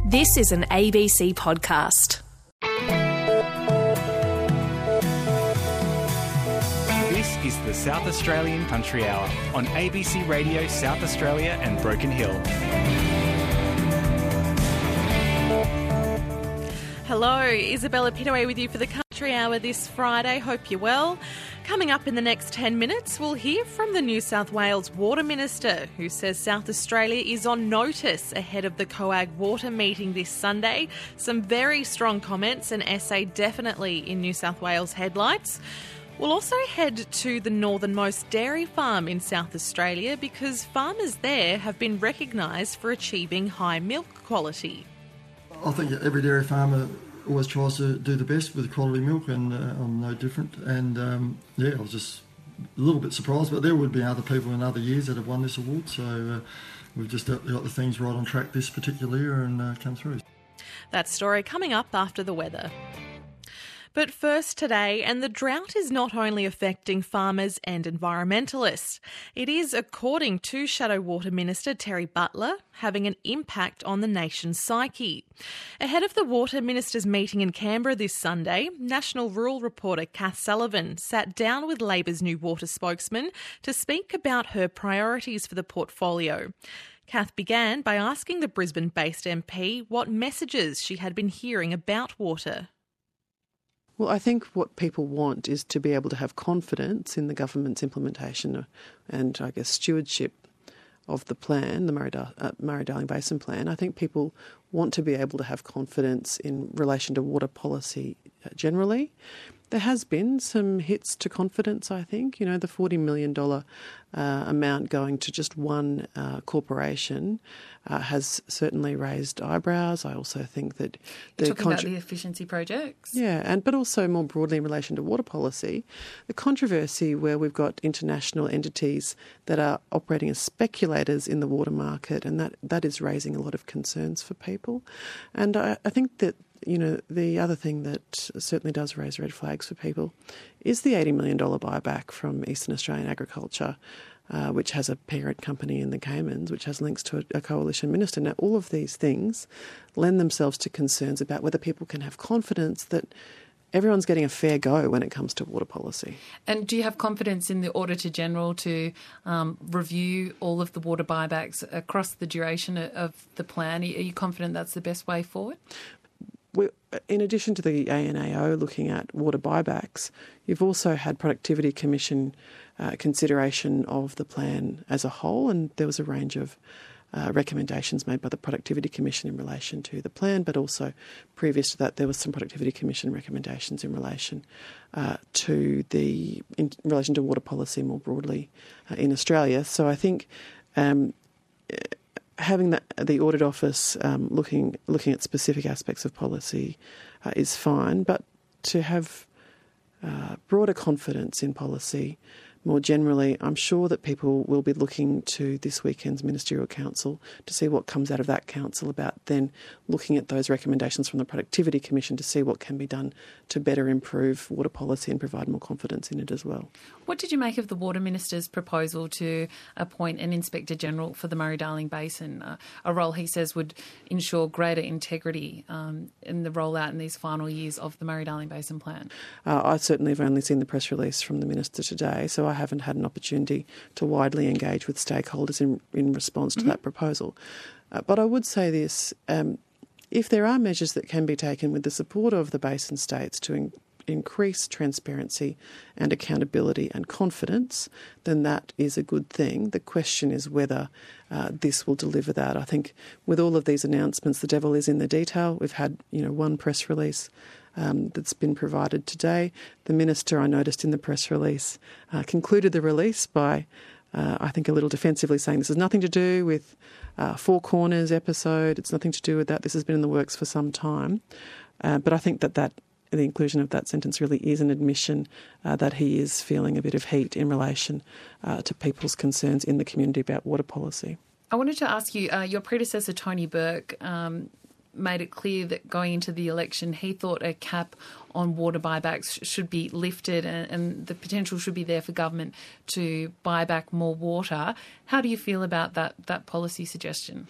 This is an ABC podcast. This is the South Australian Country Hour on ABC Radio South Australia and Broken Hill. Hello, Isabella Pittaway with you for the Country Hour this Friday. Hope you're well. Coming up in the next 10 minutes, we'll hear from the New South Wales Water Minister, who says South Australia is on notice ahead of the COAG water meeting this Sunday. Some very strong comments, and SA definitely in New South Wales headlights. We'll also head to the northernmost dairy farm in South Australia because farmers there have been recognised for achieving high milk quality. I think every dairy farmer always tries to do the best with quality milk, and I'm no different. And I was just a little bit surprised, but there would be other people in other years that have won this award. So we've just got the things right on track this particular year and come through. That story coming up after the weather. But first today, and the drought is not only affecting farmers and environmentalists. It is, according to Shadow Water Minister Terry Butler, having an impact on the nation's psyche. Ahead of the Water Ministers' meeting in Canberra this Sunday, National Rural reporter Kath Sullivan sat down with Labor's new water spokesman to speak about her priorities for the portfolio. Kath began by asking the Brisbane-based MP what messages she had been hearing about water. Well, I think what people want is to be able to have confidence in the government's implementation and, I guess, stewardship of the plan, the Murray-Darling Basin Plan. I think people want to be able to have confidence in relation to water policy generally. There has been some hits to confidence, I think. You know, the $40 million amount going to just one corporation has certainly raised eyebrows. I also think that talking about the efficiency projects? Yeah, but also more broadly in relation to water policy, the controversy where we've got international entities that are operating as speculators in the water market, and that is raising a lot of concerns for people. And I think that, you know, the other thing that certainly does raise red flags for people is the $80 million buyback from Eastern Australian Agriculture, which has a parent company in the Caymans, which has links to a coalition minister. Now, all of these things lend themselves to concerns about whether people can have confidence that everyone's getting a fair go when it comes to water policy. And do you have confidence in the Auditor-General to review all of the water buybacks across the duration of the plan? Are you confident that's the best way forward? In addition to the ANAO looking at water buybacks, you've also had Productivity Commission consideration of the plan as a whole, and there was a range of recommendations made by the Productivity Commission in relation to the plan, but also previous to that there was some Productivity Commission recommendations in relation to water policy more broadly in Australia. So I think having the Audit Office looking at specific aspects of policy is fine, but to have broader confidence in policy more generally, I'm sure that people will be looking to this weekend's Ministerial Council to see what comes out of that council about then looking at those recommendations from the Productivity Commission to see what can be done to better improve water policy and provide more confidence in it as well. What did you make of the Water Minister's proposal to appoint an Inspector General for the Murray-Darling Basin, a role he says would ensure greater integrity in the rollout in these final years of the Murray-Darling Basin Plan? I certainly have only seen the press release from the Minister today, so I haven't had an opportunity to widely engage with stakeholders in response to that proposal. But I would say this, if there are measures that can be taken with the support of the basin states to increase transparency and accountability and confidence, then that is a good thing. The question is whether this will deliver that. I think with all of these announcements, the devil is in the detail. We've had, one press release that's been provided today. The Minister, I noticed in the press release, concluded the release by, I think, a little defensively saying this has nothing to do with Four Corners episode. It's nothing to do with that. This has been in the works for some time. But I think that the inclusion of that sentence really is an admission that he is feeling a bit of heat in relation to people's concerns in the community about water policy. I wanted to ask you, your predecessor, Tony Burke, made it clear that going into the election, he thought a cap on water buybacks should be lifted and the potential should be there for government to buy back more water. How do you feel about that policy suggestion?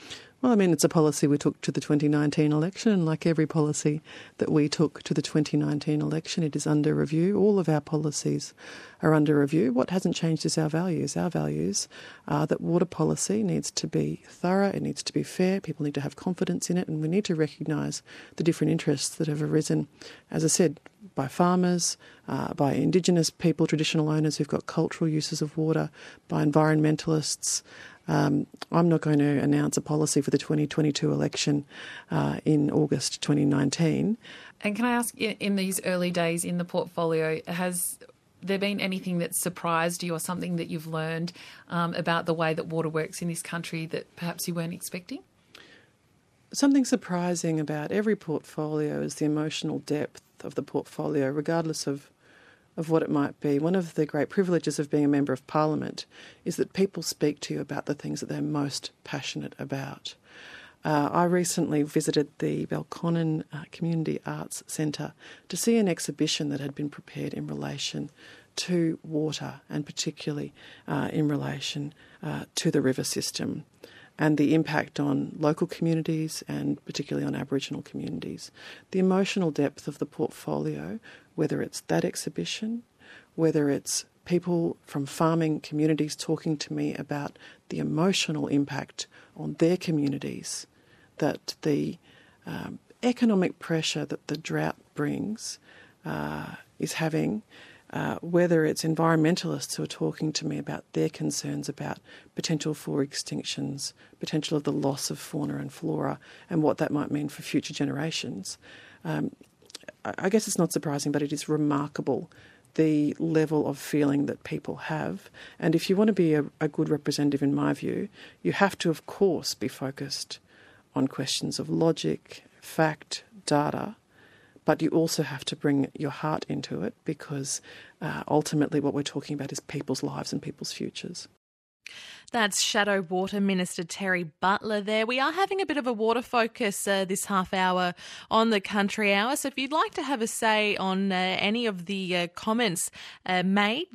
Well, I mean, it's a policy we took to the 2019 election, and like every policy that we took to the 2019 election, it is under review. All of our policies are under review. What hasn't changed is our values. Our values are that water policy needs to be thorough, it needs to be fair, people need to have confidence in it, and we need to recognise the different interests that have arisen, as I said, by farmers, by Indigenous people, traditional owners who've got cultural uses of water, by environmentalists. I'm not going to announce a policy for the 2022 election in August 2019. And can I ask, in these early days in the portfolio, has there been anything that surprised you or something that you've learned about the way that water works in this country that perhaps you weren't expecting? Something surprising about every portfolio is the emotional depth of the portfolio, regardless of what it might be. One of the great privileges of being a Member of Parliament is that people speak to you about the things that they're most passionate about. I recently visited the Belconnen Community Arts Centre to see an exhibition that had been prepared in relation to water, and particularly in relation to the river system and the impact on local communities and particularly on Aboriginal communities. The emotional depth of the portfolio, whether it's that exhibition, whether it's people from farming communities talking to me about the emotional impact on their communities, that the economic pressure that the drought brings is having, whether it's environmentalists who are talking to me about their concerns about potential for extinctions, potential of the loss of fauna and flora, and what that might mean for future generations. I guess it's not surprising, but it is remarkable the level of feeling that people have. And if you want to be a good representative, in my view, you have to, of course, be focused on questions of logic, fact, data, but you also have to bring your heart into it, because ultimately what we're talking about is people's lives and people's futures. That's Shadow Water Minister Terry Butler there. We are having a bit of a water focus this half hour on the Country Hour. So if you'd like to have a say on any of the comments made,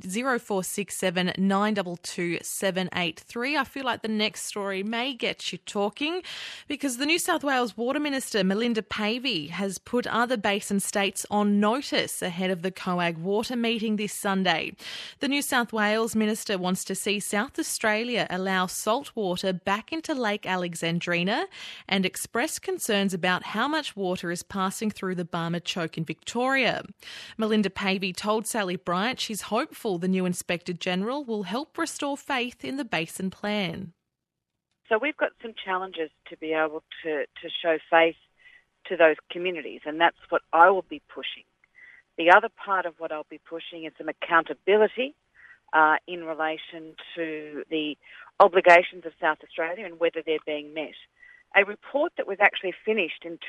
0467 922 783. I feel like the next story may get you talking, because the New South Wales Water Minister, Melinda Pavey, has put other basin states on notice ahead of the COAG water meeting this Sunday. The New South Wales Minister wants to see South Australia allow salt water back into Lake Alexandrina and express concerns about how much water is passing through the Barmah Choke in Victoria. Melinda Pavey told Sally Bryant she's hopeful the new Inspector General will help restore faith in the basin plan. So we've got some challenges to be able to show faith to those communities, and that's what I will be pushing. The other part of what I'll be pushing is some accountability in relation to the obligations of South Australia and whether they're being met. A report that was actually finished in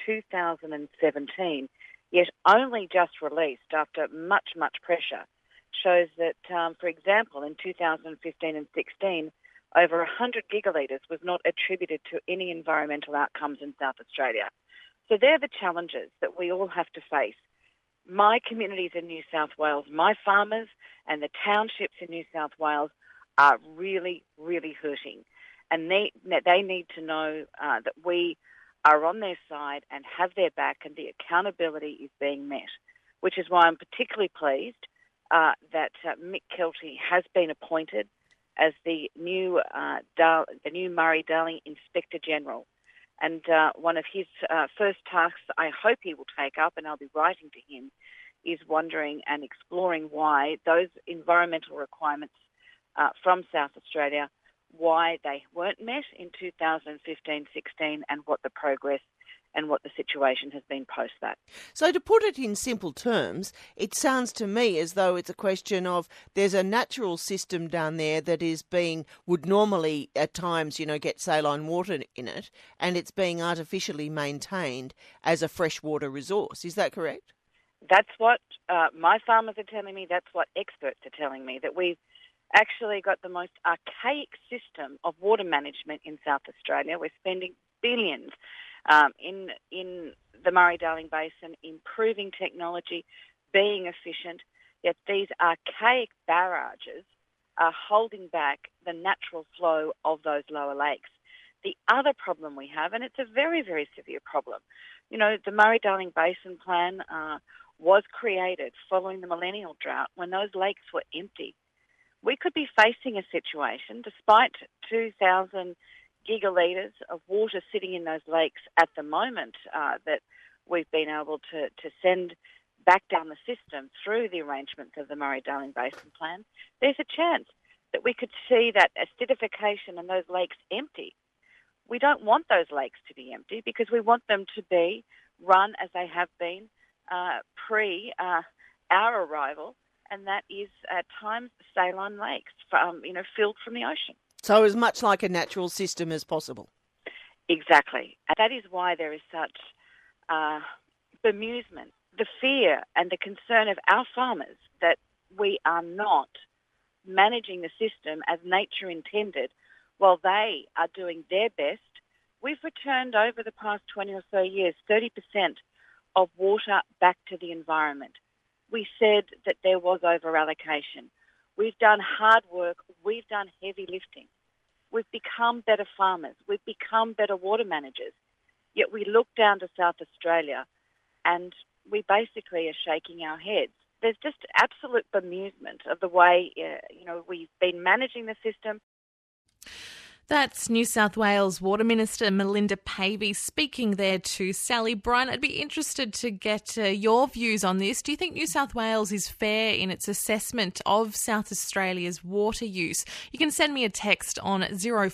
2017, yet only just released after much, much pressure, shows that, for example, in 2015 and 16, over 100 gigalitres was not attributed to any environmental outcomes in South Australia. So they're the challenges that we all have to face. My communities in New South Wales, my farmers and the townships in New South Wales are really, really hurting. And they need to know that we are on their side and have their back, and the accountability is being met, which is why I'm particularly pleased that Mick Kelty has been appointed as the new Murray-Darling Inspector General. And one of his first tasks I hope he will take up, and I'll be writing to him, is wondering and exploring why those environmental requirements from South Australia, why they weren't met in 2015-16, and what the progress and what the situation has been post that. So to put it in simple terms, it sounds to me as though it's a question of there's a natural system down there that would normally at times, get saline water in it, and it's being artificially maintained as a freshwater resource. Is that correct? That's what my farmers are telling me. That's what experts are telling me, that we've actually got the most archaic system of water management in South Australia. We're spending billions in the Murray-Darling Basin, improving technology, being efficient, yet these archaic barrages are holding back the natural flow of those lower lakes. The other problem we have, and it's a very, very severe problem, you know, the Murray-Darling Basin Plan was created following the millennial drought when those lakes were empty. We could be facing a situation, despite 2,000 gigalitres of water sitting in those lakes at the moment, that we've been able to send back down the system through the arrangements of the Murray-Darling Basin Plan. There's a chance that we could see that acidification and those lakes empty. We don't want those lakes to be empty because we want them to be run as they have been pre our arrival, and that is at times saline lakes, filled from the ocean. So as much like a natural system as possible. Exactly. And that is why there is such bemusement, the fear and the concern of our farmers that we are not managing the system as nature intended while they are doing their best. We've returned over the past 20 or so years 30% of water back to the environment. We said that there was over-allocation. We've done hard work. We've done heavy lifting. We've become better farmers. We've become better water managers. Yet we look down to South Australia and we basically are shaking our heads. There's just absolute bemusement of the way, we've been managing the system. That's New South Wales Water Minister Melinda Pavey speaking there to Sally Bryan. I'd be interested to get your views on this. Do you think New South Wales is fair in its assessment of South Australia's water use? You can send me a text on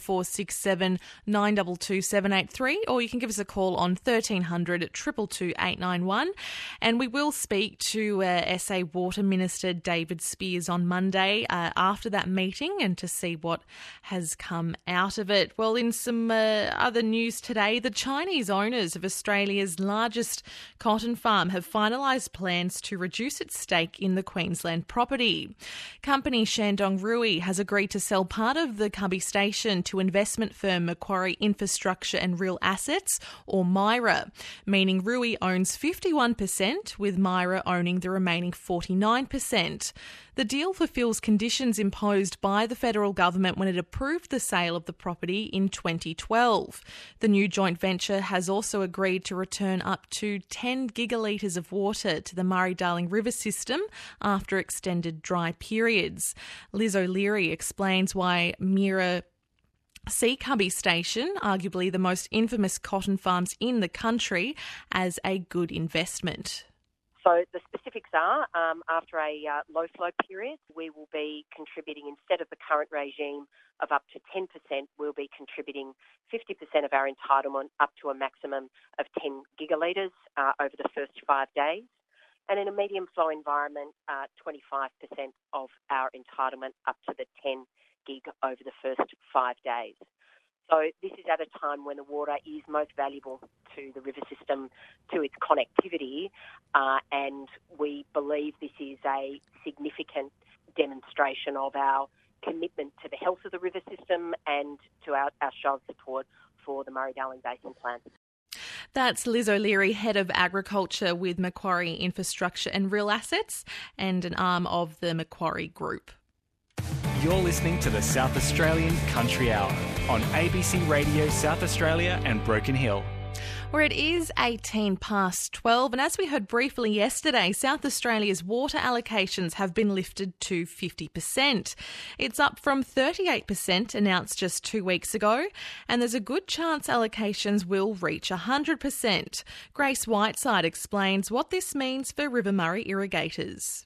0467 922 783, or you can give us a call on 1300 222 891. And we will speak to SA Water Minister David Spears on Monday after that meeting and to see what has come out of it. Well, in some other news today, the Chinese owners of Australia's largest cotton farm have finalised plans to reduce its stake in the Queensland property. Company Shandong Ruyi has agreed to sell part of the Cubby Station to investment firm Macquarie Infrastructure and Real Assets, or MIRA, meaning Ruyi owns 51%, with MIRA owning the remaining 49%. The deal fulfills conditions imposed by the federal government when it approved the sale of the property in 2012. The new joint venture has also agreed to return up to 10 gigalitres of water to the Murray-Darling River system after extended dry periods. Liz O'Leary explains why MIRA see Cubby Station, arguably the most infamous cotton farms in the country, as a good investment. So the specifics are, after a low flow period, we will be contributing, instead of the current regime of up to 10%, we'll be contributing 50% of our entitlement up to a maximum of 10 gigalitres over the first 5 days. And in a medium flow environment, 25% of our entitlement up to the 10 gig over the first 5 days. So this is at a time when the water is most valuable to the river system, to its connectivity, and we believe this is a significant demonstration of our commitment to the health of the river system and to our show of support for the Murray-Darling Basin Plan. That's Liz O'Leary, Head of Agriculture with Macquarie Infrastructure and Real Assets, and an arm of the Macquarie Group. You're listening to the South Australian Country Hour on ABC Radio South Australia and Broken Hill. Where it is 18 past 12, and as we heard briefly yesterday, South Australia's water allocations have been lifted to 50%. It's up from 38% announced just 2 weeks ago, and there's a good chance allocations will reach 100%. Grace Whiteside explains what this means for River Murray irrigators.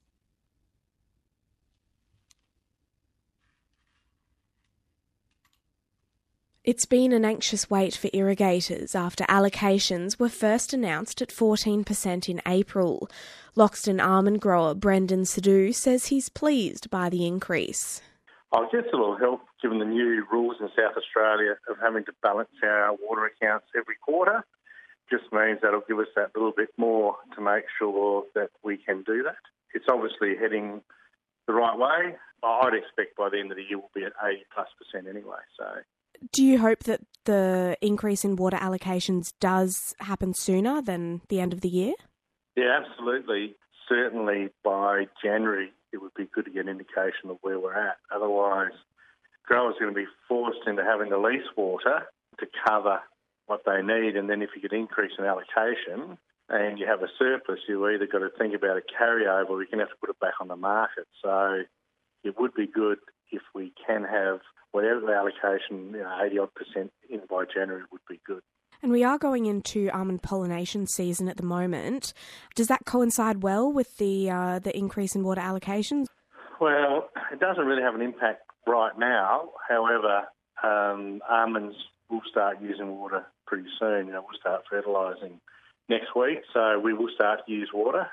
It's been an anxious wait for irrigators after allocations were first announced at 14% in April. Loxton almond grower Brendan Sidhu says he's pleased by the increase. I guess it'll help, given the new rules in South Australia of having to balance our water accounts every quarter. Just means that'll give us that little bit more to make sure that we can do that. It's obviously heading the right way. I'd expect by the end of the year we'll be at 80+% anyway, so... Do you hope that the increase in water allocations does happen sooner than the end of the year? Yeah, absolutely. Certainly by January it would be good to get an indication of where we're at. Otherwise, growers are going to be forced into having to lease water to cover what they need. And then if you could increase an allocation and you have a surplus, you either got to think about a carryover or you're going to have to put it back on the market. So it would be good if we can have whatever the allocation, 80-odd% in by January would be good. And we are going into almond pollination season at the moment. Does that coincide well with the increase in water allocations? Well, it doesn't really have an impact right now. However, almonds will start using water pretty soon. We'll start fertilising next week, so we will start to use water.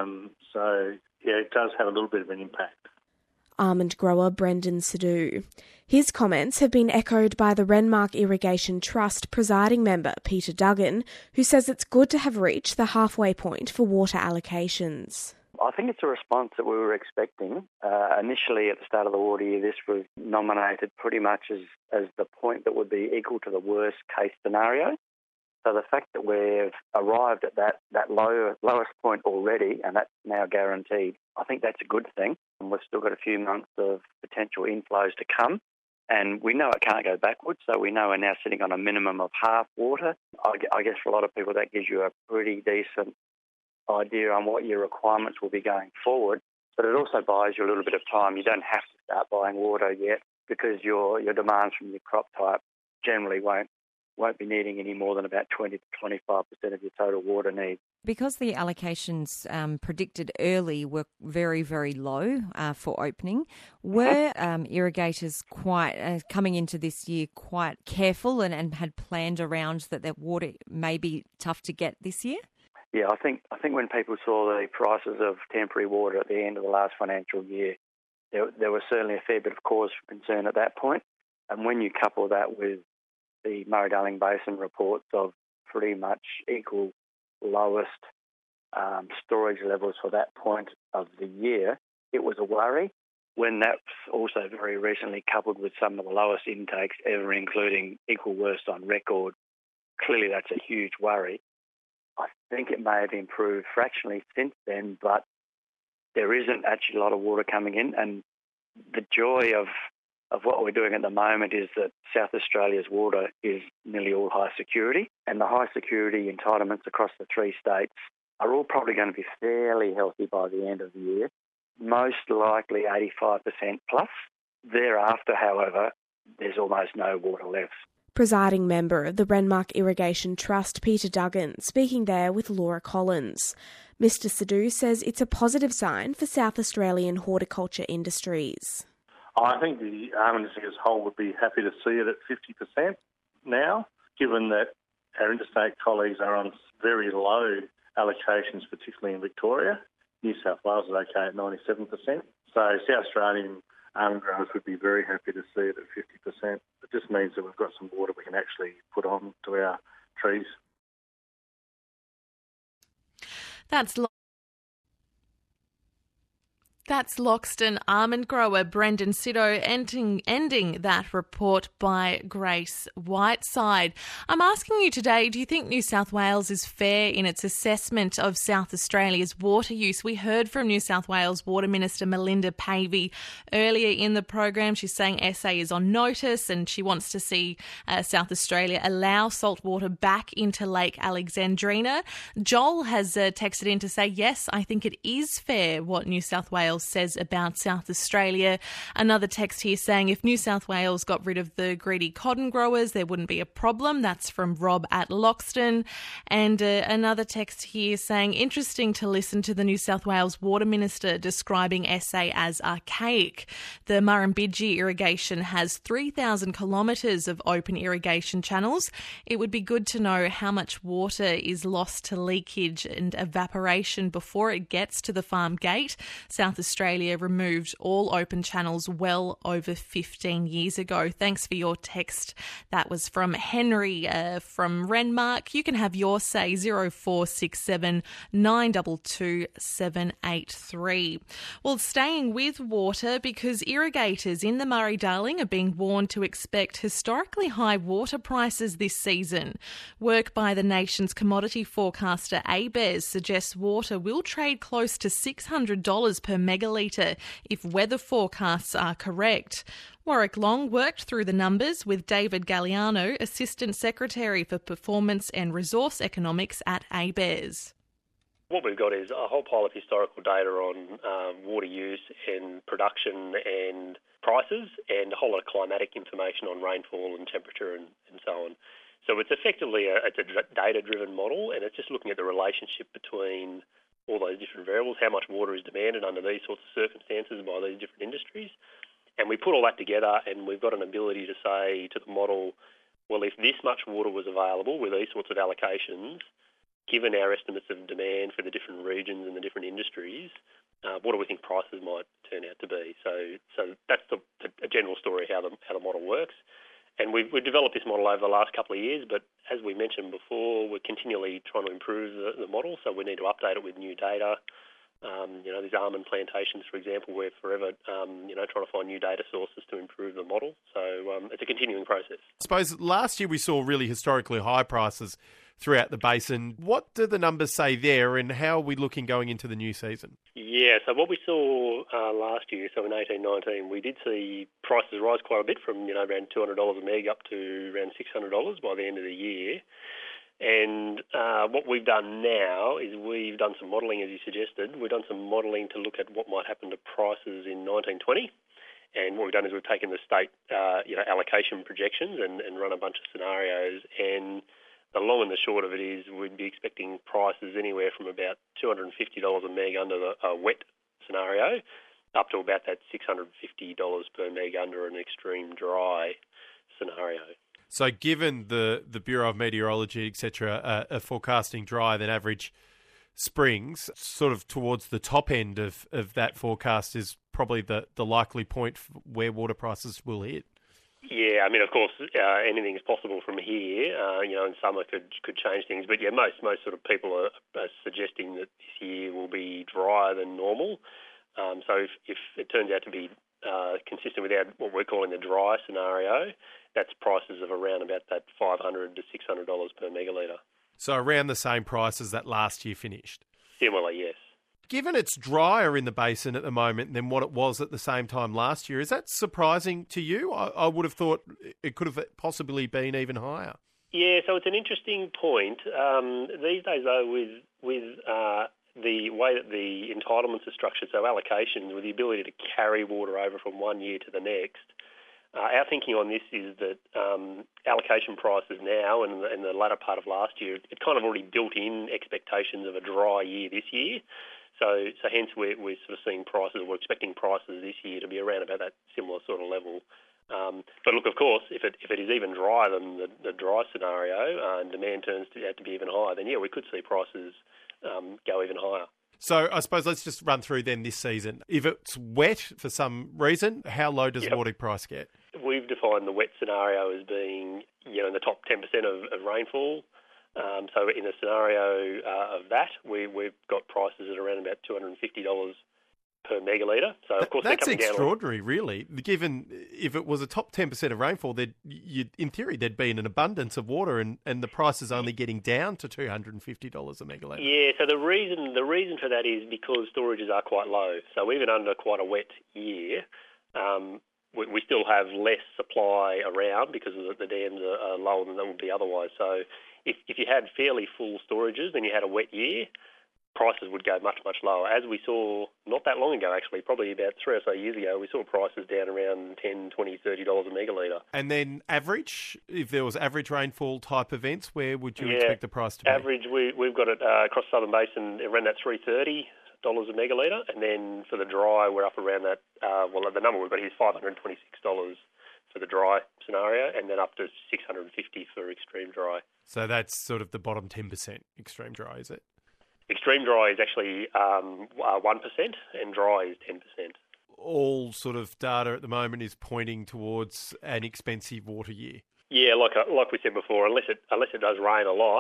It does have a little bit of an impact. Almond grower Brendan Sidhu. His comments have been echoed by the Renmark Irrigation Trust presiding member Peter Duggan, who says it's good to have reached the halfway point for water allocations. I think it's a response that we were expecting. Initially, at the start of the water year, this was nominated pretty much as the point that would be equal to the worst case scenario. So the fact that we've arrived at that lowest point already, and that's now guaranteed, I think that's a good thing. And we've still got a few months of potential inflows to come. And we know it can't go backwards, so we know we're now sitting on a minimum of half water. I guess for a lot of people that gives you a pretty decent idea on what your requirements will be going forward. But it also buys you a little bit of time. You don't have to start buying water yet because your demands from your crop type generally won't be needing any more than about 20 to 25% of your total water needs. Because the allocations predicted early were very, very low for opening, were irrigators quite coming into this year quite careful and had planned around that their water may be tough to get this year? Yeah, I think when people saw the prices of temporary water at the end of the last financial year, there was certainly a fair bit of cause for concern at that point. And when you couple that with the Murray-Darling Basin reports of pretty much equal lowest storage levels for that point of the year, it was a worry. When that's also very recently coupled with some of the lowest intakes ever, including equal worst on record, clearly that's a huge worry. I think it may have improved fractionally since then, but there isn't actually a lot of water coming in. And the joy of what we're doing at the moment is that South Australia's water is nearly all high security, and the high security entitlements across the three states are all probably going to be fairly healthy by the end of the year, most likely 85% plus. Thereafter, however, there's almost no water left. Presiding member of the Renmark Irrigation Trust, Peter Duggan, speaking there with Laura Collins. Mr Sidhu says it's a positive sign for South Australian horticulture industries. I think the almond industry as a whole would be happy to see it at 50% now, given that our interstate colleagues are on very low allocations, particularly in Victoria. New South Wales is okay at 97%. So South Australian almond growers would be very happy to see it at 50%. It just means that we've got some water we can actually put on to our trees. That's Loxton almond grower Brendan Sidhu ending that report by Grace Whiteside. I'm asking you today, do you think New South Wales is fair in its assessment of South Australia's water use? We heard from New South Wales Water Minister Melinda Pavey earlier in the program. She's saying SA is on notice and she wants to see South Australia allow salt water back into Lake Alexandrina. Joel has texted in to say, yes, I think it is fair what New South Wales says about South Australia. Another text here saying if New South Wales got rid of the greedy cotton growers, there wouldn't be a problem. That's from Rob at Loxton. And another text here saying interesting to listen to the New South Wales Water Minister describing SA as archaic. The Murrumbidgee irrigation has 3,000 kilometres of open irrigation channels. It would be good to know how much water is lost to leakage and evaporation before it gets to the farm gate. South Australia removed all open channels well over 15 years ago. Thanks for your text. That was from Henry from Renmark. You can have your say 0467 922 783. Well, staying with water because irrigators in the Murray-Darling are being warned to expect historically high water prices this season. Work by the nation's commodity forecaster ABARES suggests water will trade close to $600 per megawatt megalitre if weather forecasts are correct. Warwick Long worked through the numbers with David Galliano, Assistant Secretary for Performance and Resource Economics at ABARES. What we've got is a whole pile of historical data on water use and production and prices, and a whole lot of climatic information on rainfall and temperature and so on. So it's effectively a data-driven model, and it's just looking at the relationship between all those different variables, how much water is demanded under these sorts of circumstances by these different industries. And we put all that together, and we've got an ability to say to the model, well, if this much water was available with these sorts of allocations, given our estimates of demand for the different regions and the different industries, what do we think prices might turn out to be? So that's a general story how the model works. And we've developed this model over the last couple of years, but as we mentioned before, we're continually trying to improve the model, so we need to update it with new data. These almond plantations, for example, we're forever, trying to find new data sources to improve the model. So it's a continuing process. I suppose last year we saw really historically high prices throughout the basin. What do the numbers say there, and how are we looking going into the new season? Yeah, so what we saw last year, so in 18-19, we did see prices rise quite a bit from, around $200 a meg up to around $600 by the end of the year. And what we've done now is we've done some modelling, as you suggested. We've done some modelling to look at what might happen to prices in 1920. And what we've done is we've taken the state allocation projections and run a bunch of scenarios. And the long and the short of it is we'd be expecting prices anywhere from about $250 a meg under a wet scenario up to about that $650 per meg under an extreme dry scenario. So given the Bureau of Meteorology, etc., are forecasting drier than average springs, sort of towards the top end of that forecast is probably the likely point where water prices will hit. Yeah, I mean, of course, anything is possible from here. And summer could change things. But yeah, most sort of people are suggesting that this year will be drier than normal. So if it turns out to be consistent with what we're calling the dry scenario, that's prices of around about that $500 to $600 per megalitre. So around the same price as that last year finished? Similar, yes. Given it's drier in the basin at the moment than what it was at the same time last year, is that surprising to you? I would have thought it could have possibly been even higher. Yeah, so it's an interesting point. These days, though, with the way that the entitlements are structured, so allocations, with the ability to carry water over from one year to the next, our thinking on this is that allocation prices now and in the latter part of last year, it kind of already built in expectations of a dry year this year. So hence we're sort of seeing prices, we're expecting prices this year to be around about that similar sort of level. But look, of course, if it is even drier than the dry scenario and demand turns out to be even higher, then yeah, we could see prices go even higher. So I suppose let's just run through then this season. If it's wet for some reason, how low does water price get? We've defined the wet scenario as being, in the top 10% of rainfall. So in a scenario of that, we've got prices at around about $250 per megalitre. So of course that's extraordinary, really. Given if it was a top 10% of rainfall, in theory there'd be an abundance of water, and the price is only getting down to $250 a megalitre. Yeah. So the reason for that is because storages are quite low. So even under quite a wet year, we still have less supply around because the dams are lower than they would be otherwise. So if you had fairly full storages and you had a wet year, prices would go much, much lower. As we saw not that long ago, actually, probably about 3 or so years ago, we saw prices down around $10, $20, $30 a megalitre. And then average, if there was average rainfall type events, where would you expect the price to be? Average, we've got it across Southern Basin around that $330 a megalitre, and then for the dry, we're up around that, the number we've got here is $526 for the dry scenario, and then up to $650 for extreme dry. So that's sort of the bottom 10% extreme dry, is it? Extreme dry is actually 1% and dry is 10%. All sort of data at the moment is pointing towards an expensive water year. Yeah, like we said before, unless it does rain a lot,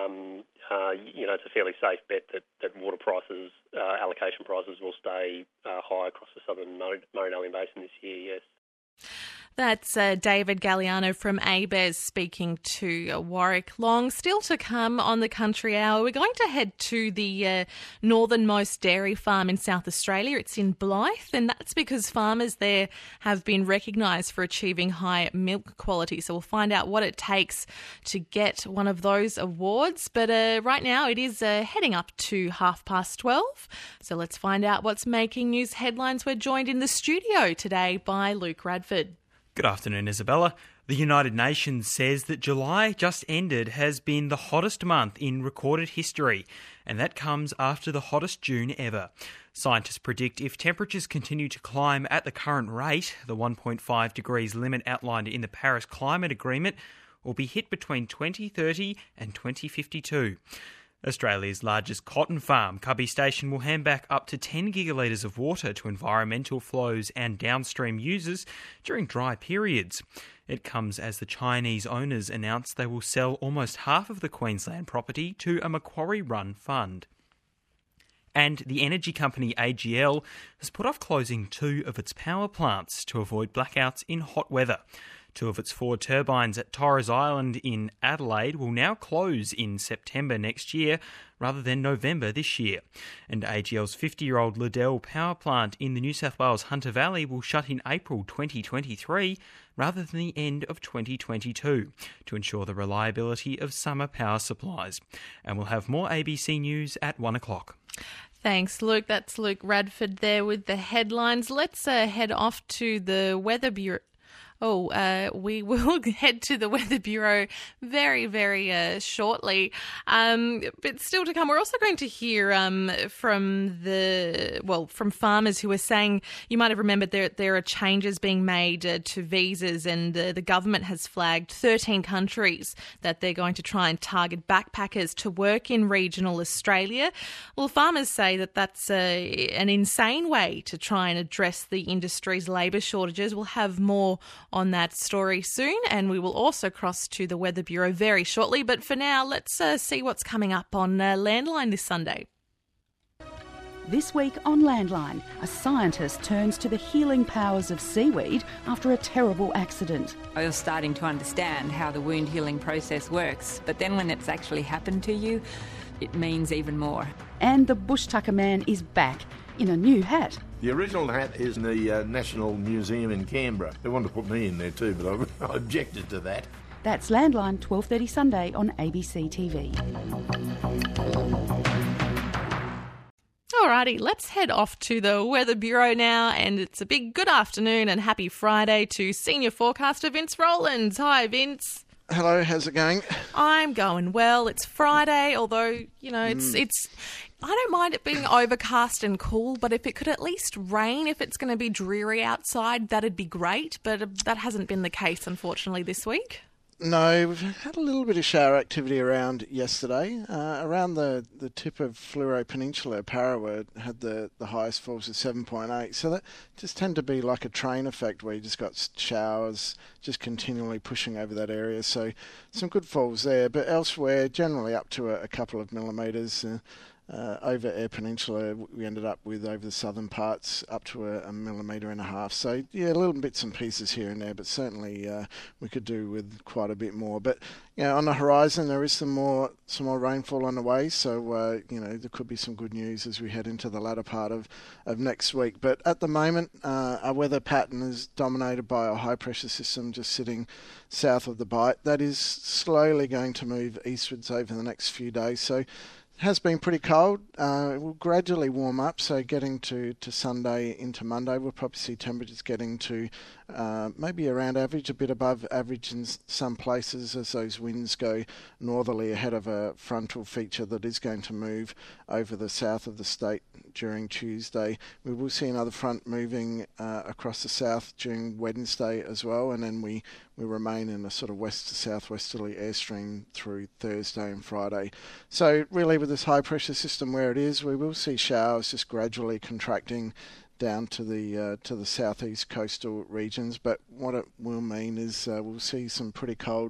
it's a fairly safe bet that water prices, allocation prices will stay high across the southern Murray-Darling Basin this year, yes. That's David Galliano from ABARES speaking to Warwick Long. Still to come on the Country Hour, we're going to head to the northernmost dairy farm in South Australia. It's in Blyth, and that's because farmers there have been recognised for achieving high milk quality. So we'll find out what it takes to get one of those awards. But right now it is heading up to 12:30. So let's find out what's making news headlines. We're joined in the studio today by Luke Radford. Good afternoon, Isabella. The United Nations says that July just ended has been the hottest month in recorded history, and that comes after the hottest June ever. Scientists predict if temperatures continue to climb at the current rate, the 1.5 degrees limit outlined in the Paris Climate Agreement will be hit between 2030 and 2052. Australia's largest cotton farm, Cubby Station, will hand back up to 10 gigalitres of water to environmental flows and downstream users during dry periods. It comes as the Chinese owners announce they will sell almost half of the Queensland property to a Macquarie-run fund. And the energy company AGL has put off closing 2 of its power plants to avoid blackouts in hot weather. 2 of its 4 turbines at Torres Island in Adelaide will now close in September next year rather than November this year. And AGL's 50-year-old Liddell power plant in the New South Wales Hunter Valley will shut in April 2023 rather than the end of 2022 to ensure the reliability of summer power supplies. And we'll have more ABC News at 1 o'clock. Thanks, Luke. That's Luke Radford there with the headlines. Let's head off to the Weather Bureau. We will head to the Weather Bureau very, very shortly. But still to come, we're also going to hear from farmers who are saying, you might have remembered there are changes being made to visas, and the government has flagged 13 countries that they're going to try and target backpackers to work in regional Australia. Well, farmers say that that's an insane way to try and address the industry's labour shortages. We'll have more on that story soon, and we will also cross to the Weather Bureau very shortly. But for now, let's see what's coming up on Landline this Sunday. This week on Landline, a scientist turns to the healing powers of seaweed after a terrible accident. You're starting to understand how the wound healing process works, but then when it's actually happened to you, it means even more. And the Bush Tucker Man is back in a new hat. The original hat is in the National Museum in Canberra. They wanted to put me in there too, but I objected to that. That's Landline, 12:30 Sunday on ABC TV. Alrighty, let's head off to the Weather Bureau now, and it's a big good afternoon and happy Friday to senior forecaster Vince Rowlands. Hi, Vince. Hello, how's it going? I'm going well. It's Friday, although, it's I don't mind it being overcast and cool, but if it could at least rain, if it's going to be dreary outside, that'd be great. But that hasn't been the case, unfortunately, this week. No, we've had a little bit of shower activity around yesterday. Around the tip of Fleurieu Peninsula, Parawa had the highest falls of 7.8. So that just tend to be like a train effect where you just got showers just continually pushing over that area. So some good falls there. But elsewhere, generally up to a couple of millimetres. Over Eyre Peninsula, we ended up with, over the southern parts, up to a millimetre and a half. So, yeah, little bits and pieces here and there, but certainly we could do with quite a bit more. But, on the horizon, there is some more rainfall on the way. So, there could be some good news as we head into the latter part of next week. But at the moment, our weather pattern is dominated by a high-pressure system just sitting south of the Bight. That is slowly going to move eastwards over the next few days. So, has been pretty cold. It will gradually warm up, so getting to Sunday into Monday, we'll probably see temperatures getting to maybe around average, a bit above average in some places as those winds go northerly ahead of a frontal feature that is going to move over the south of the state during Tuesday. We will see another front moving across the south during Wednesday as well, and then we remain in a sort of west to southwesterly airstream through Thursday and Friday. So really with this high pressure system where it is, we will see showers just gradually contracting down to the southeast coastal regions, but what it will mean is we'll see some pretty cold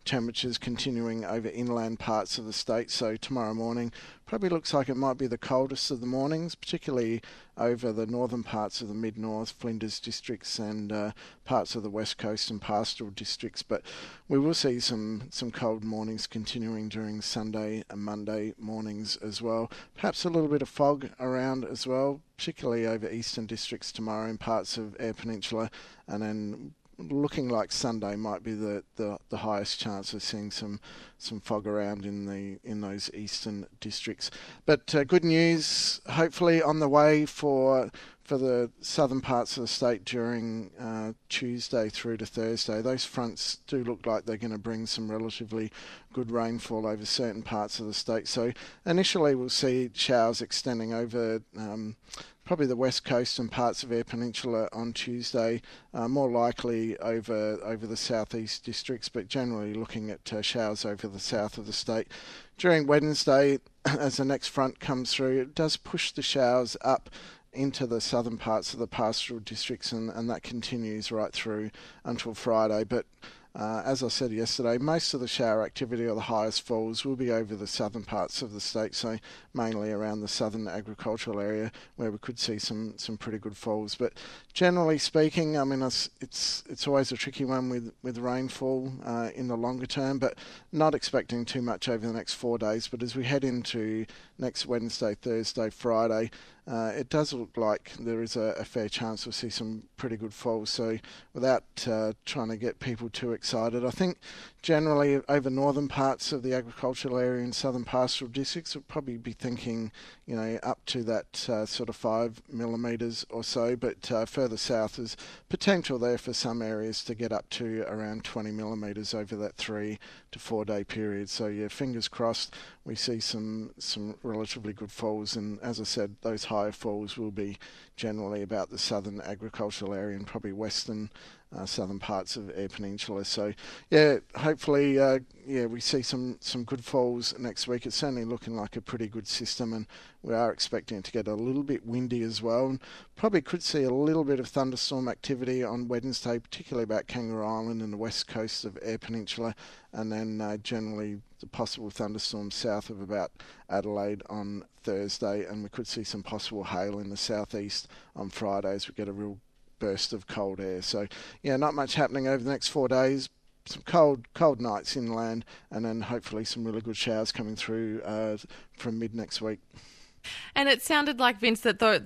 temperatures continuing over inland parts of the state. So tomorrow morning probably looks like it might be the coldest of the mornings, particularly over the northern parts of the mid-north, Flinders districts and parts of the west coast and pastoral districts. But we will see some cold mornings continuing during Sunday and Monday mornings as well. Perhaps a little bit of fog around as well, particularly over eastern districts tomorrow in parts of Eyre Peninsula, and then looking like Sunday might be the highest chance of seeing some fog around in those eastern districts. But good news, hopefully on the way for the southern parts of the state during Tuesday through to Thursday. Those fronts do look like they're going to bring some relatively good rainfall over certain parts of the state. So initially we'll see showers extending over probably the west coast and parts of Eyre Peninsula on Tuesday, more likely over the southeast districts, but generally looking at showers over the south of the state. During Wednesday, as the next front comes through, it does push the showers up into the southern parts of the pastoral districts, and that continues right through until Friday. But as I said yesterday, most of the shower activity or the highest falls will be over the southern parts of the state, so mainly around the southern agricultural area where we could see some pretty good falls. But generally speaking, I mean, it's always a tricky one with rainfall in the longer term, but not expecting too much over the next 4 days. But as we head into next Wednesday, Thursday, Friday, it does look like there is a fair chance we'll see some pretty good falls. So without trying to get people too excited, I think generally over northern parts of the agricultural area in southern pastoral districts, we'll probably be thinking, up to that sort of 5 millimetres or so. But further south, there's potential there for some areas to get up to around 20 millimetres over that 3 to 4 day period. So yeah, fingers crossed we see some relatively good falls. And as I said, those higher falls will be generally about the southern agricultural area and probably western southern parts of Eyre Peninsula. So yeah, hopefully we see some good falls next week. It's certainly looking like a pretty good system, and we are expecting it to get a little bit windy as well, and probably could see a little bit of thunderstorm activity on Wednesday, particularly about Kangaroo Island and the west coast of Eyre Peninsula, and then generally the possible thunderstorms south of about Adelaide on Thursday, and we could see some possible hail in the southeast on Friday as we get a real burst of cold air. So yeah, not much happening over the next 4 days. Some cold nights inland, and then hopefully some really good showers coming through from mid next week. And it sounded like, Vince,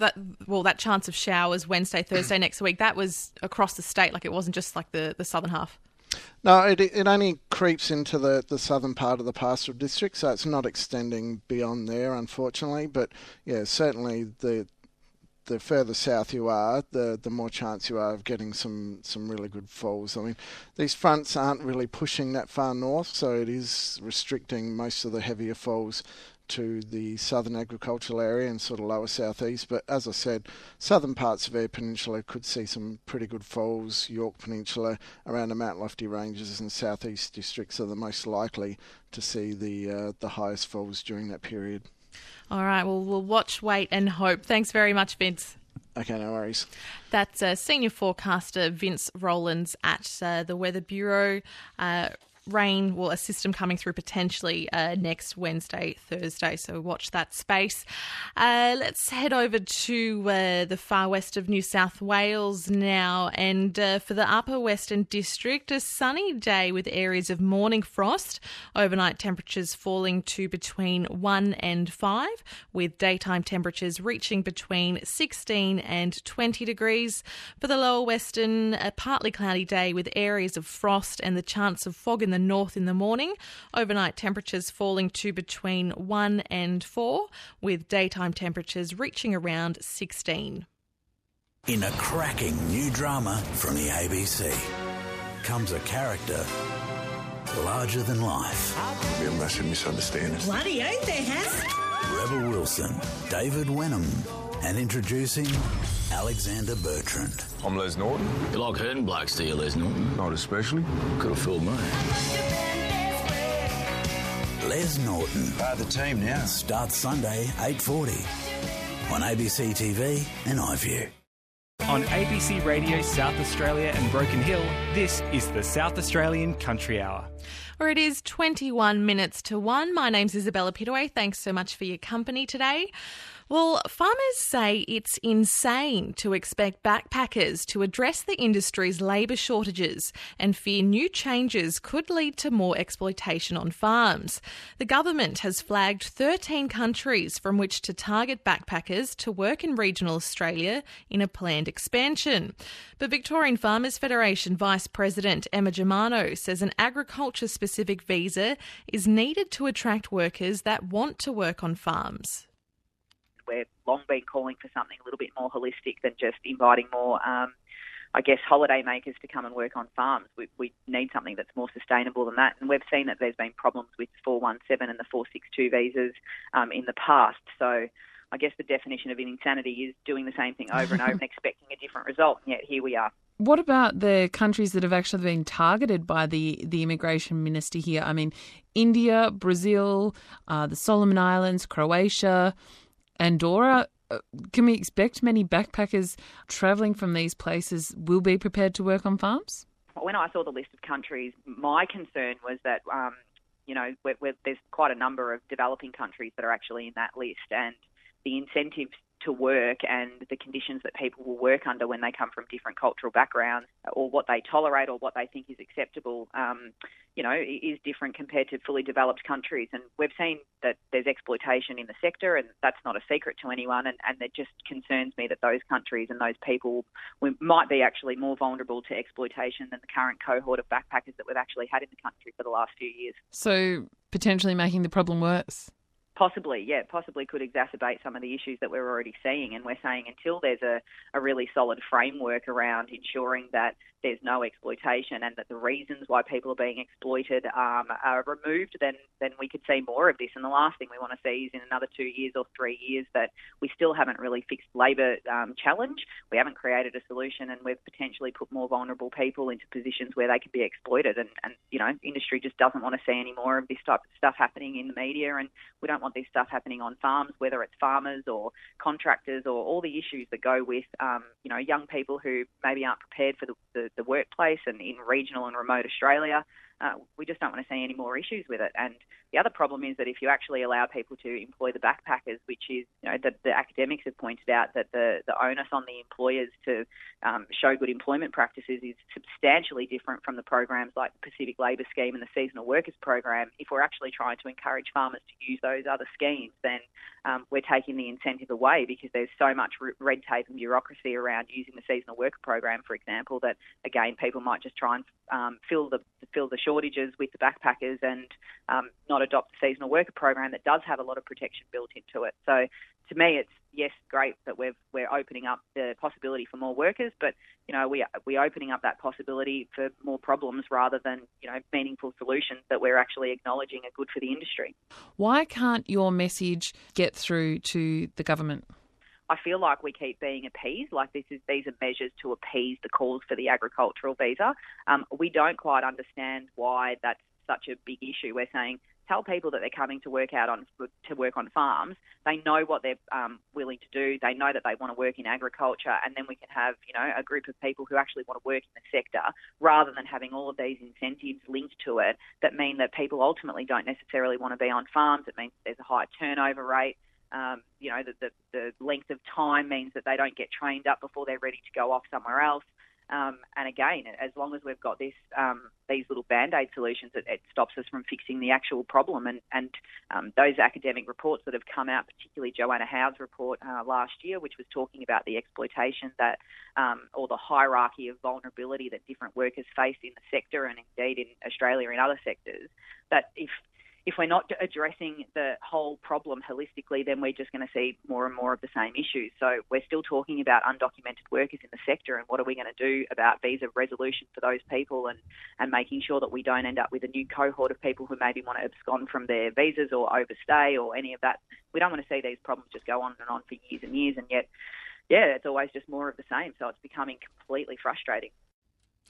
that chance of showers Wednesday, Thursday next week, that was across the state, like it wasn't just like the southern half. No, it only creeps into the southern part of the pastoral district, so it's not extending beyond there, unfortunately. But yeah, certainly the further south you are, the more chance you are of getting some really good falls. I mean, these fronts aren't really pushing that far north, so it is restricting most of the heavier falls to the southern agricultural area and sort of lower southeast. But as I said, southern parts of Eyre Peninsula could see some pretty good falls. York Peninsula, around the Mount Lofty Ranges and southeast districts are the most likely to see the highest falls during that period. All right, well, we'll watch, wait and hope. Thanks very much, Vince. Okay, no worries. That's senior forecaster Vince Rowlands at the Weather Bureau. Rain will assist them coming through potentially next Wednesday, Thursday, so watch that space. Let's head over to the far west of New South Wales now, and for the upper western district, a sunny day with areas of morning frost, overnight temperatures falling to between 1 and 5, with daytime temperatures reaching between 16 and 20 degrees. For the lower western, a partly cloudy day with areas of frost and the chance of fog in the north in the morning. Overnight temperatures falling to between 1 and 4, with daytime temperatures reaching around 16. In a cracking new drama from the ABC comes a character larger than life. Be a massive misunderstanding. Bloody oath there has. Rebel Wilson, David Wenham, and introducing Alexander Bertrand. I'm Les Norton. You like hurting blokes, do you, Les Norton? Not especially. Could have fooled me. Les Norton. Part of the team now. Starts Sunday, 8:40 on ABC TV and iView. On ABC Radio South Australia and Broken Hill, this is the South Australian Country Hour. Or it is 21 minutes to 1. My name's Isabella Pittaway. Thanks so much for your company today. Well, farmers say it's insane to expect backpackers to address the industry's labour shortages and fear new changes could lead to more exploitation on farms. The government has flagged 13 countries from which to target backpackers to work in regional Australia in a planned expansion. But Victorian Farmers Federation Vice President Emma Germano says an agriculture-specific visa is needed to attract workers that want to work on farms. We've long been calling for something a little bit more holistic than just inviting more, holiday makers to come and work on farms. We need something that's more sustainable than that. And we've seen that there's been problems with 417 and the 462 visas in the past. So I guess the definition of insanity is doing the same thing over and over and expecting a different result. And yet here we are. What about the countries that have actually been targeted by the immigration minister here? I mean, India, Brazil, the Solomon Islands, Croatia, Andorra. Can we expect many backpackers travelling from these places will be prepared to work on farms? When I saw the list of countries, my concern was that, there's quite a number of developing countries that are actually in that list, and the incentives to work and the conditions that people will work under when they come from different cultural backgrounds, or what they tolerate or what they think is acceptable, is different compared to fully developed countries. And we've seen that there's exploitation in the sector, and that's not a secret to anyone. And it just concerns me that those countries and those people might be actually more vulnerable to exploitation than the current cohort of backpackers that we've actually had in the country for the last few years. So potentially making the problem worse? Possibly could exacerbate some of the issues that we're already seeing. And we're saying until there's a really solid framework around ensuring that there's no exploitation and that the reasons why people are being exploited are removed, then we could see more of this. And the last thing we want to see is in another 2 years or 3 years that we still haven't really fixed labour challenge. We haven't created a solution, and we've potentially put more vulnerable people into positions where they can be exploited. And industry just doesn't want to see any more of this type of stuff happening in the media, and we don't want this stuff happening on farms, whether it's farmers or contractors or all the issues that go with, young people who maybe aren't prepared for the workplace and in regional and remote Australia. We just don't want to see any more issues with it. And the other problem is that if you actually allow people to employ the backpackers, which is, the academics have pointed out that the onus on the employers to show good employment practices is substantially different from the programs like the Pacific Labour Scheme and the Seasonal Workers Program. If we're actually trying to encourage farmers to use those other schemes, then we're taking the incentive away, because there's so much red tape and bureaucracy around using the Seasonal Worker Program, for example, that, again, people might just try and fill the shortages with the backpackers and not adopt the Seasonal Worker Program that does have a lot of protection built into it. So to me, it's, yes, great that we're opening up the possibility for more workers, but we're opening up that possibility for more problems rather than meaningful solutions that we're actually acknowledging are good for the industry. Why can't your message get through to the government? I feel like we keep being appeased, like these are measures to appease the calls for the agricultural visa. We don't quite understand why that's such a big issue. We're saying, tell people that they're coming to work on farms. They know what they're willing to do. They know that they want to work in agriculture, and then we can have a group of people who actually want to work in the sector, rather than having all of these incentives linked to it that mean that people ultimately don't necessarily want to be on farms. It means there's a high turnover rate. The length of time means that they don't get trained up before they're ready to go off somewhere else. And again, as long as we've got these little Band-Aid solutions, it stops us from fixing the actual problem. And those academic reports that have come out, particularly Joanna Howe's report last year, which was talking about the exploitation that, or the hierarchy of vulnerability that different workers face in the sector, and indeed in Australia in other sectors, that if we're not addressing the whole problem holistically, then we're just going to see more and more of the same issues. So we're still talking about undocumented workers in the sector, and what are we going to do about visa resolution for those people, and making sure that we don't end up with a new cohort of people who maybe want to abscond from their visas or overstay or any of that. We don't want to see these problems just go on and on for years and years, and yet, it's always just more of the same. So it's becoming completely frustrating.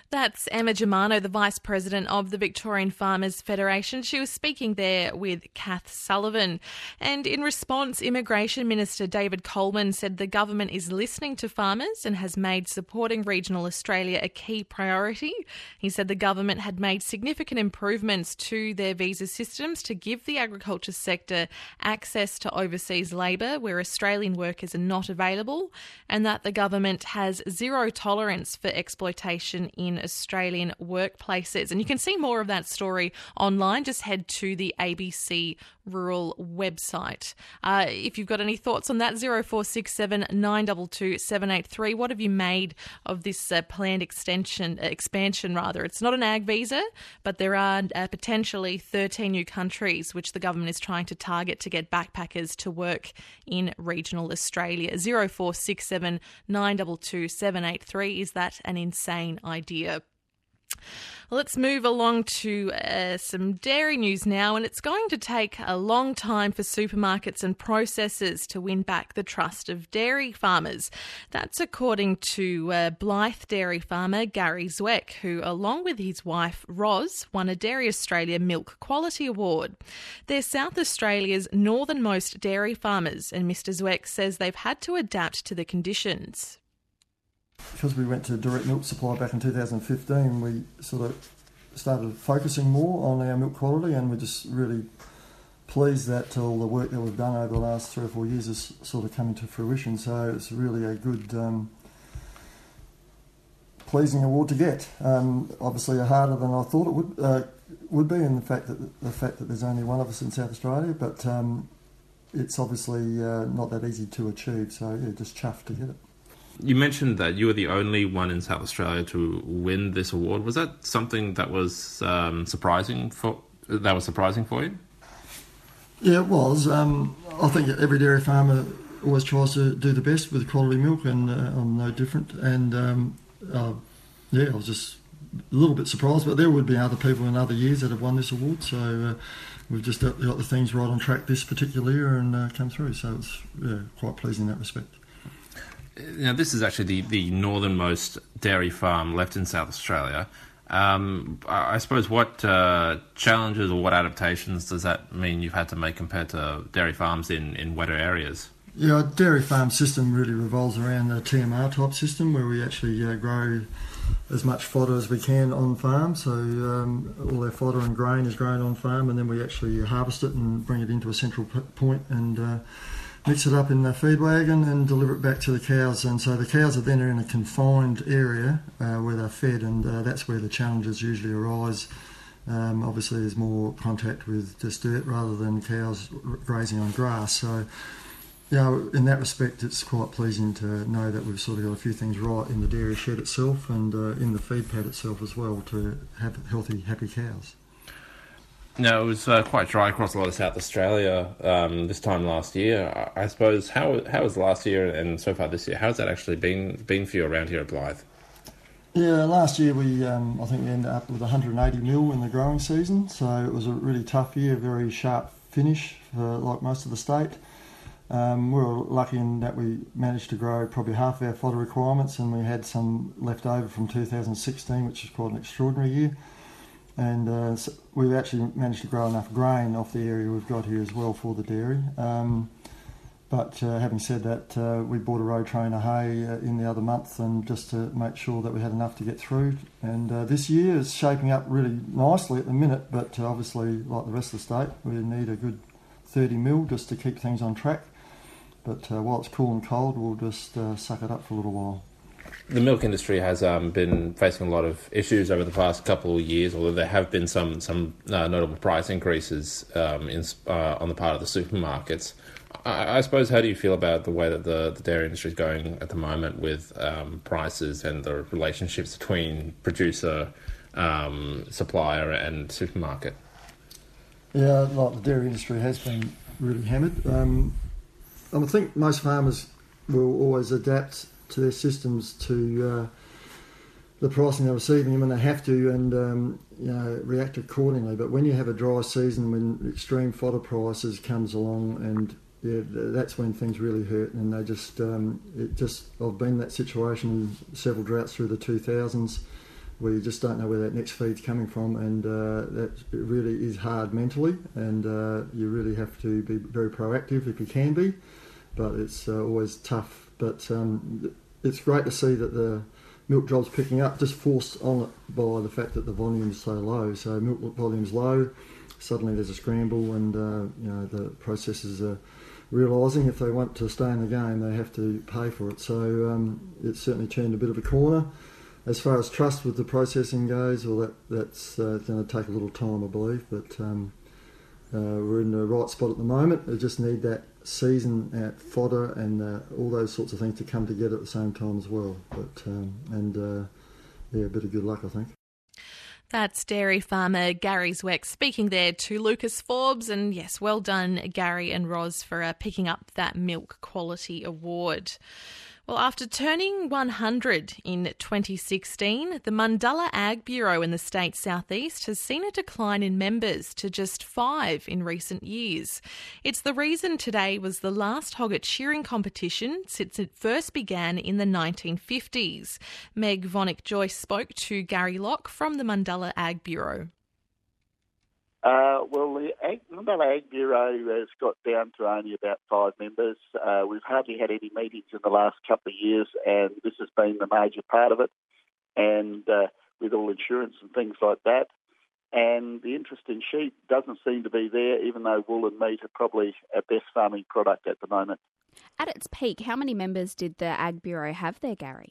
That's Emma Germano, the Vice President of the Victorian Farmers Federation. She was speaking there with Kath Sullivan. And in response, Immigration Minister David Coleman said the government is listening to farmers and has made supporting regional Australia a key priority. He said the government had made significant improvements to their visa systems to give the agriculture sector access to overseas labour where Australian workers are not available, and that the government has zero tolerance for exploitation in Australian workplaces. And you can see more of that story online. Just head to the ABC Rural website. If you've got any thoughts on that, 0467 922 783. What have you made of this planned expansion? It's not an ag visa, but there are potentially 13 new countries which the government is trying to target to get backpackers to work in regional Australia. 0467 922 783. Is that an insane idea? Let's move along to some dairy news now, and it's going to take a long time for supermarkets and processors to win back the trust of dairy farmers. That's according to Blythe dairy farmer Gary Zweck, who, along with his wife Roz, won a Dairy Australia Milk Quality Award. They're South Australia's northernmost dairy farmers, and Mr Zweck says they've had to adapt to the conditions. Because we went to direct milk supply back in 2015, we sort of started focusing more on our milk quality, and we're just really pleased that all the work that we've done over the last 3 or 4 years is sort of coming to fruition. So it's really a good, pleasing award to get. Obviously harder than I thought it would be, in the fact that there's only one of us in South Australia, but it's obviously not that easy to achieve. So yeah, just chuffed to get it. You mentioned that you were the only one in South Australia to win this award. Was that something that was surprising for you? Yeah, it was. I think every dairy farmer always tries to do the best with quality milk, and I'm no different. And I was just a little bit surprised, but there would be other people in other years that have won this award. So we've just got the things right on track this particular year and come through. So it's quite pleasing in that respect. Now, this is actually the northernmost dairy farm left in South Australia. I suppose what challenges or what adaptations does that mean you've had to make compared to dairy farms in wetter areas? Yeah, our dairy farm system really revolves around the TMR type system, where we actually grow as much fodder as we can on farm. So all our fodder and grain is grown on farm, and then we actually harvest it and bring it into a central point and mix it up in the feed wagon and deliver it back to the cows. And so the cows are then in a confined area where they're fed, and that's where the challenges usually arise. Obviously there's more contact with just dirt rather than cows grazing on grass. So, you know, in that respect it's quite pleasing to know that we've sort of got a few things right in the dairy shed itself and in the feed pad itself as well to have healthy, happy cows. Now, it was quite dry across a lot of South Australia this time last year. I suppose, how was last year and so far this year? How's that actually been for you around here at Blythe? Yeah, last year we I think we ended up with 180 mil in the growing season, so it was a really tough year, very sharp finish for like most of the state. We were lucky in that we managed to grow probably half our fodder requirements, and we had some left over from 2016, which is quite an extraordinary year. And so we've actually managed to grow enough grain off the area we've got here as well for the dairy. But having said that, we bought a road train of hay in the other month, and just to make sure that we had enough to get through. And this year is shaping up really nicely at the minute, but obviously, like the rest of the state, we need a good 30 mil just to keep things on track. But while it's cool and cold, we'll just suck it up for a little while. The milk industry has been facing a lot of issues over the past couple of years, although there have been some notable price increases on the part of the supermarkets. I suppose, how do you feel about the way that the dairy industry is going at the moment with prices and the relationships between producer, supplier and supermarket? Yeah, like the dairy industry has been really hammered. I think most farmers will always adapt to their systems to the pricing they're receiving when they have to, and react accordingly. But when you have a dry season, when extreme fodder prices comes along, and that's when things really hurt. And they just I've been in that situation in several droughts through the 2000s, where you just don't know where that next feed's coming from, and that really is hard mentally, and you really have to be very proactive if you can be, but it's always tough. But it's great to see that the milk job's picking up, just forced on it by the fact that the volume's so low. So milk volume's low, suddenly there's a scramble, and the processors are realising if they want to stay in the game, they have to pay for it. So it's certainly turned a bit of a corner. As far as trust with the processing goes, well, that's going to take a little time, I believe, but we're in the right spot at the moment. We just need that season at fodder and all those sorts of things to come together at the same time as well. But a bit of good luck, I think. That's dairy farmer Gary Zweck speaking there to Lucas Forbes. And yes, well done, Gary and Roz, for picking up that Milk Quality Award. Well, after turning 100 in 2016, the Mundalla Ag Bureau in the state's southeast has seen a decline in members to just 5 in recent years. It's the reason today was the last hogget shearing competition since it first began in the 1950s. Meg Vonnick-Joyce spoke to Gary Locke from the Mundalla Ag Bureau. The Mundalla Ag Bureau has got down to only about 5 members. We've hardly had any meetings in the last couple of years, and this has been the major part of it, and with all insurance and things like that. And the interest in sheep doesn't seem to be there, even though wool and meat are probably our best farming product at the moment. At its peak, how many members did the Ag Bureau have there, Gary?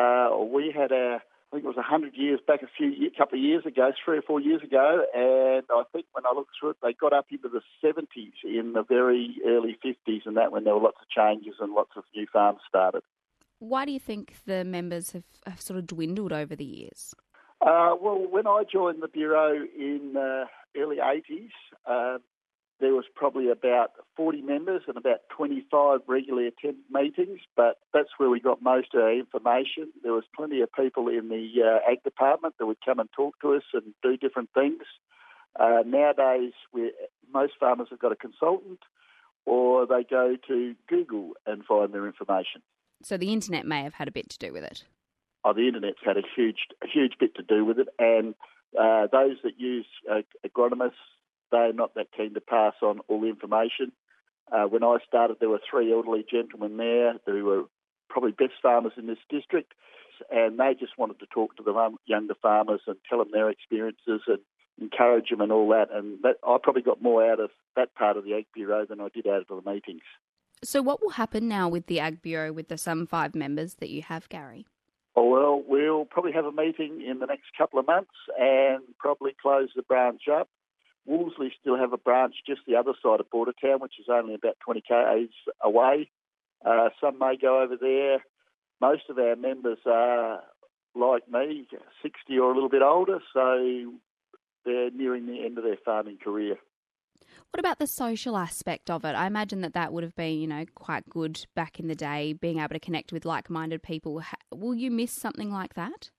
We had I think it was 100 years back, a couple of years ago, 3 or 4 years ago, and I think when I looked through it, they got up into the 70s in the very early 50s, and that when there were lots of changes and lots of new farms started. Why do you think the members have sort of dwindled over the years? Well, when I joined the Bureau in the early 80s, there was probably about 40 members and about 25 regularly attended meetings, but that's where we got most of our information. There was plenty of people in the Ag department that would come and talk to us and do different things. Nowadays, most farmers have got a consultant, or they go to Google and find their information. So the internet may have had a bit to do with it. The internet's had a huge bit to do with it, and those that use agronomists, they're not that keen to pass on all the information. When I started, there were 3 elderly gentlemen there who were probably best farmers in this district, and they just wanted to talk to the younger farmers and tell them their experiences and encourage them and all that. And I probably got more out of that part of the Ag Bureau than I did out of the meetings. So what will happen now with the Ag Bureau with the some 5 members that you have, Gary? Well, we'll probably have a meeting in the next couple of months and probably close the branch up. Wolseley still have a branch just the other side of Bordertown, which is only about 20 k's away. Some may go over there. Most of our members are, like me, 60 or a little bit older, so they're nearing the end of their farming career. What about the social aspect of it? I imagine that would have been, quite good back in the day, being able to connect with like-minded people. Will you miss something like that?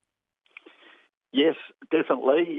Yes, definitely.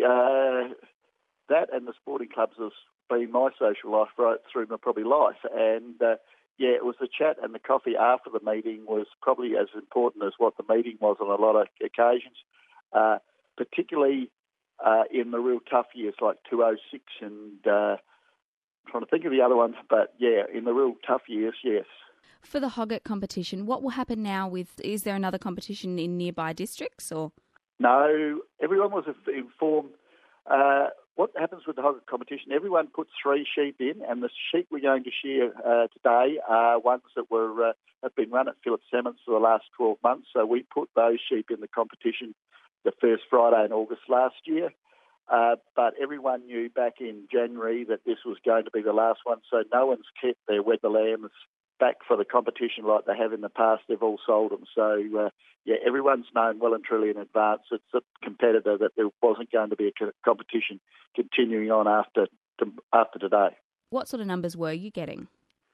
That and the sporting clubs has been my social life right through my probably life. And, it was the chat and the coffee after the meeting was probably as important as what the meeting was on a lot of occasions, particularly in the real tough years like 2006 and I'm trying to think of the other ones. But, in the real tough years, yes. For the hogget competition, what will happen now is there another competition in nearby districts or? No, everyone was informed. What happens with the hogget competition, everyone puts 3 sheep in, and the sheep we're going to shear today are ones that have been run at Phillip Salmons for the last 12 months. So we put those sheep in the competition the first Friday in August last year. But everyone knew back in January that this was going to be the last one, so no one's kept their wether lambs back for the competition like they have in the past. They've all sold them. So, everyone's known well and truly in advance. It's a competitor that there wasn't going to be a competition continuing on after today. What sort of numbers were you getting?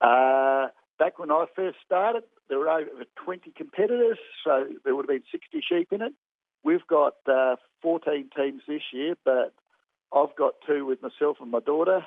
Back when I first started, there were over 20 competitors, so there would have been 60 sheep in it. We've got 14 teams this year, but I've got 2 with myself and my daughter.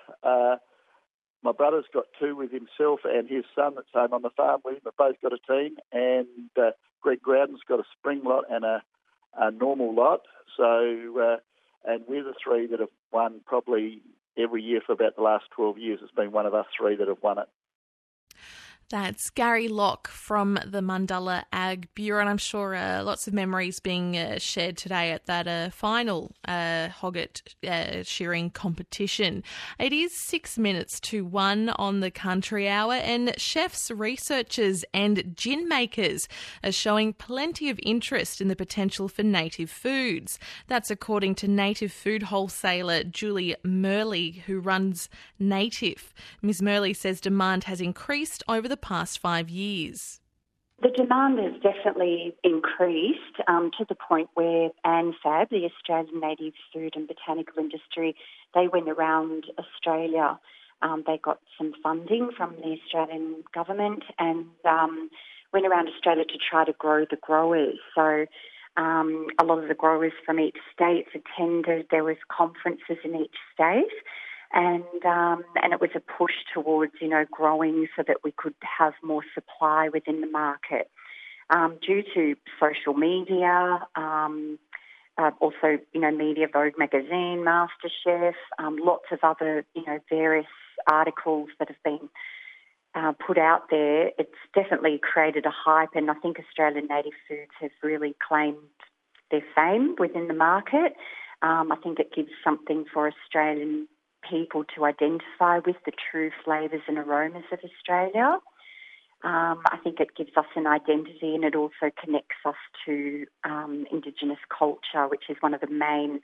My brother's got 2 with himself and his son that's home on the farm with him. They've both got a team. And Greg Growden's got a spring lot and a normal lot. So, and we're the three that have won probably every year for about the last 12 years. It's been one of us three that have won it. That's Gary Locke from the Mundalla Ag Bureau, and I'm sure lots of memories being shared today at that final hogget shearing competition. It is 6 minutes to 1 on the Country Hour, and chefs, researchers and gin makers are showing plenty of interest in the potential for native foods. That's according to native food wholesaler Julie Murley, who runs Native. Ms Murley says demand has increased over the past 5 years. The demand has definitely increased to the point where ANFAB, the Australian Native Food and Botanical Industry, they went around Australia. They got some funding from the Australian government and went around Australia to try to grow the growers. So a lot of the growers from each state attended. There was conferences in each state. And it was a push towards, growing so that we could have more supply within the market. Due to social media, also, media, Vogue magazine, MasterChef, lots of other, various articles that have been put out there, it's definitely created a hype, and I think Australian native foods have really claimed their fame within the market. I think it gives something for Australian people to identify with the true flavours and aromas of Australia. I think it gives us an identity, and it also connects us to Indigenous culture, which is one of the main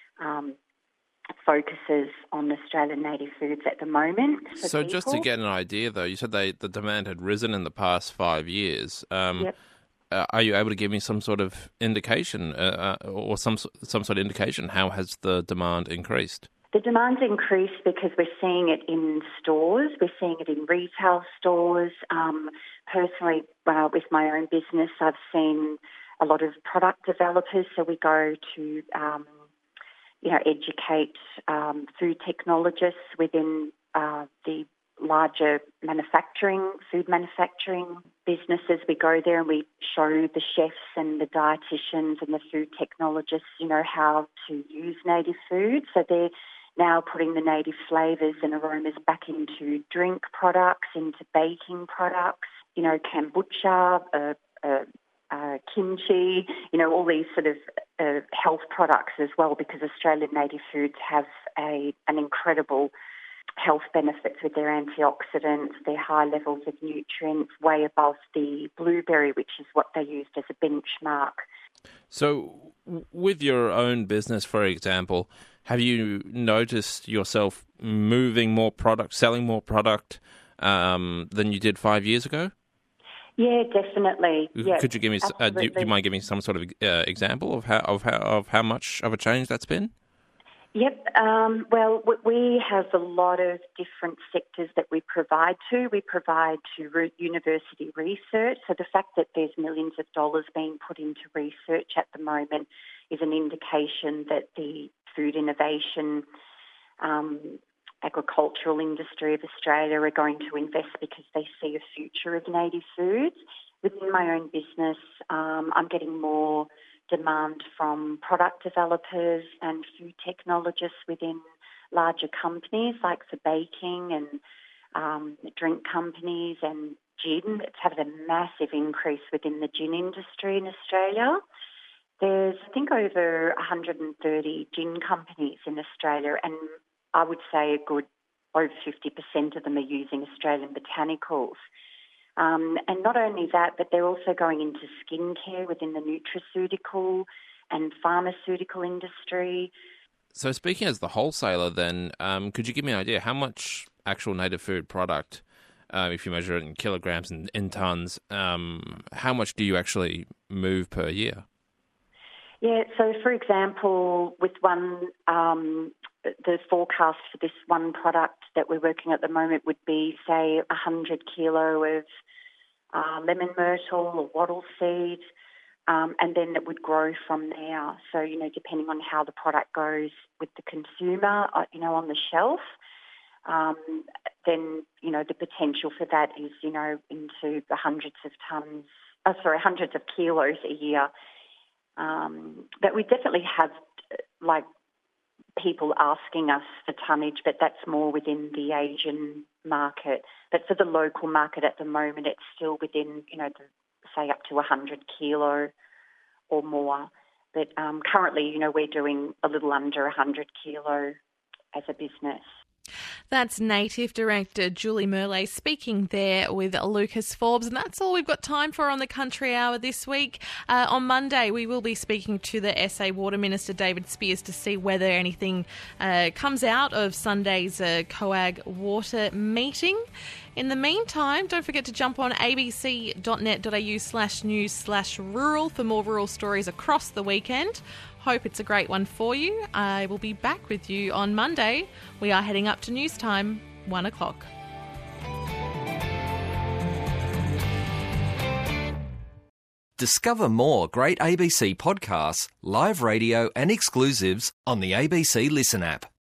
focuses on Australian native foods at the moment. So just to get an idea, though, you said the demand had risen in the past 5 years. Yep. Are you able to give me some sort of indication or some sort of indication how has the demand increased? The demand's increased because we're seeing it in stores, we're seeing it in retail stores. Personally, with my own business, I've seen a lot of product developers, so we go to, educate food technologists within the larger food manufacturing businesses. We go there and we show the chefs and the dietitians and the food technologists, how to use native food. So they're now putting the native flavours and aromas back into drink products, into baking products, kombucha, kimchi, all these sort of health products as well, because Australian native foods have an incredible health benefits with their antioxidants, their high levels of nutrients, way above the blueberry, which is what they used as a benchmark. So with your own business, for example, have you noticed yourself moving more product, selling more product than you did 5 years ago? Yeah, definitely. Yeah, could you give me? Do you mind giving me some sort of example of how much of a change that's been? Yep. Well, we have a lot of different sectors that we provide to. We provide to university research. So the fact that there's millions of dollars being put into research at the moment is an indication that the food innovation, agricultural industry of Australia are going to invest because they see a future of native foods. Within my own business, I'm getting more demand from product developers and food technologists within larger companies like for baking and drink companies and gin. It's had a massive increase within the gin industry in Australia. There's, I think, over 130 gin companies in Australia, and I would say a good over 50% of them are using Australian botanicals. And not only that, but they're also going into skincare within the nutraceutical and pharmaceutical industry. So speaking as the wholesaler then, could you give me an idea how much actual native food product, if you measure it in kilograms and in tonnes, how much do you actually move per year? Yeah, so for example, with one, the forecast for this one product that we're working at the moment would be, say, 100 kilo of lemon myrtle or wattle seed, and then it would grow from there. So, depending on how the product goes with the consumer, on the shelf, then, the potential for that is, into the hundreds of kilos a year. But we definitely have, like, people asking us for tonnage, but that's more within the Asian market. But for the local market at the moment, it's still within, say up to 100 kilo or more. But currently, we're doing a little under 100 kilo as a business. That's Native Director Julie Merle speaking there with Lucas Forbes. And that's all we've got time for on the Country Hour this week. On Monday, we will be speaking to the SA Water Minister, David Spears, to see whether anything comes out of Sunday's COAG water meeting. In the meantime, don't forget to jump on abc.net.au/news/rural for more rural stories across the weekend. Hope it's a great one for you. I will be back with you on Monday. We are heading up to news time, 1 o'clock. Discover more great ABC podcasts, live radio and exclusives on the ABC Listen app.